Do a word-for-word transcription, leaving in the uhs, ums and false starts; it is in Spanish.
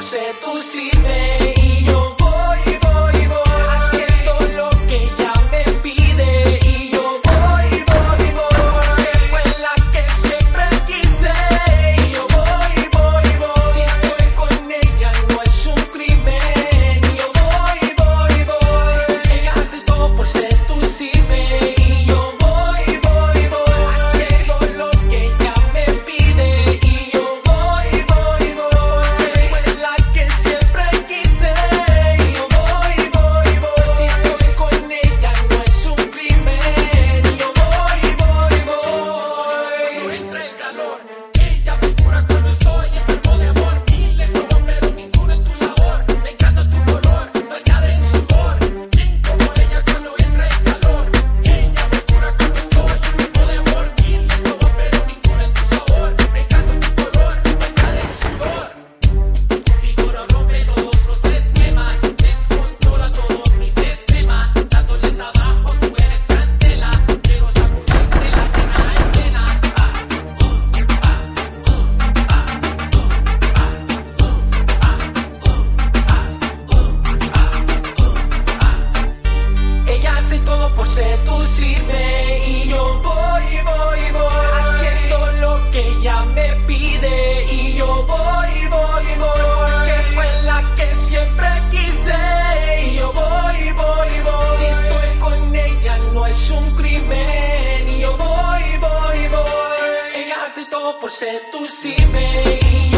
seducirme y yo voy, voy, voy haciendo lo que ella me pide y yo voy, voy, voy que fue la que siempre quise y yo voy, voy, voy si estoy con ella no es un crimen y yo voy, voy, voy ella hace todo por seducirme y yo voy, voy, voy haciendo lo que ella me pide y yo voy, voy, voy que fue la que siempre quise y yo voy, voy, voy si estoy con ella no es un crimen y yo voy, voy, voy No entra el calor, ella me cura cuando estoy enfermo de amor. Miles como pero ninguno en tu sabor. Me encanta tu color, bañada en sudor. ¿Quién como ella cuando entra el calor? Ella me cura cuando estoy enfermo de amor. Miles como pero ninguno en tu sabor. Me encanta tu color, bañada en sudor. Tu figura rompe todos los esquemas, descontrola todos mis sistemas. Dándoles abajo, tú eres candela. Quiero sacudirte la pena en pena. ella hace todo por seducirme y yo voy, voy, voy haciendo lo que ella me pide y yo voy, voy, voy que fue la que siempre quise y yo voy, voy, voy si estoy con ella no es un crimen y yo voy, voy, voy ella hace todo por seducirme y